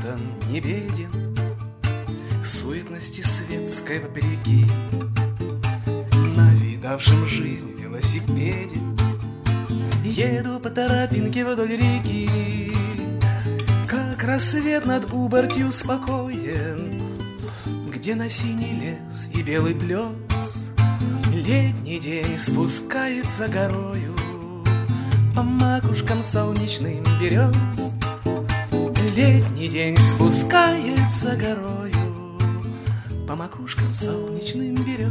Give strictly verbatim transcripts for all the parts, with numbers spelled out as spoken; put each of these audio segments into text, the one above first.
этом не беден, суетности светской вопреки. На видавшем жизнь велосипеде еду по тропинке вдоль реки. Как рассвет над Убортью спокоен, где на синий лес и белый плес летний день спускается горою по макушкам солнечным берез. Летний день спускается горою по макушкам солнечным берез.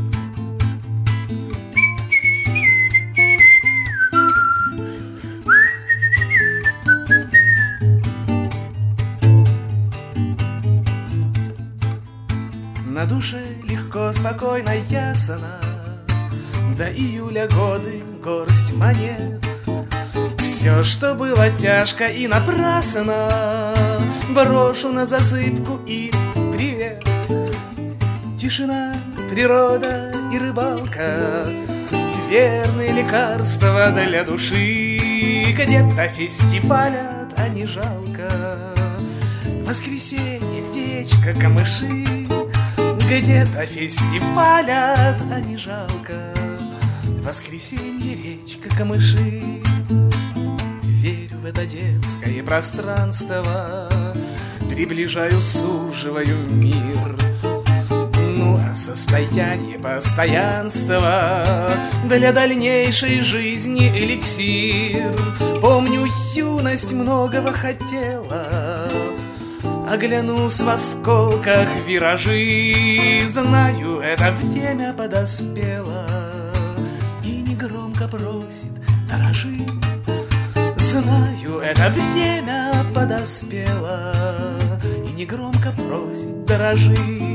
На душе легко, спокойно, ясно, до июля годы горсть монет. Все, что было тяжко и напрасно, брошу на засыпку и привет. Тишина, природа и рыбалка — верные лекарства для души. Где-то фестивалят, а не жалко. Воскресенье, речка, камыши. Где-то фестивалят, а не жалко. Воскресенье, речка, камыши. Верю в это детское пространство, приближаю, суживаю мир. Ну а состояние постоянства для дальнейшей жизни эликсир. Помню, юность многого хотела, оглянусь в осколках виражи. Знаю, это время подоспело и негромко просит: дорожи. Знаю, это время подоспело и негромко просит: дорожи.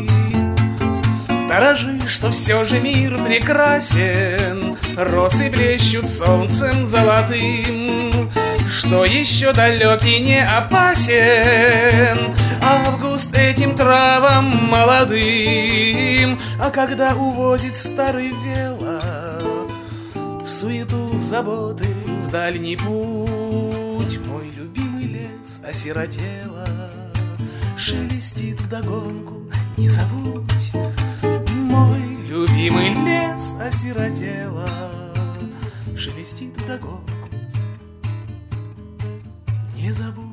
Дорожи, что все же мир прекрасен, росы блещут солнцем золотым, что еще далекий не опасен август этим травам молодым. А когда увозит старый вело в суету, в заботы, в дальний путь, мой любимый лес осиротело шелестит вдогонку: не забудь. Мой любимый лес осиротело шелестит вдогонку: не забудь.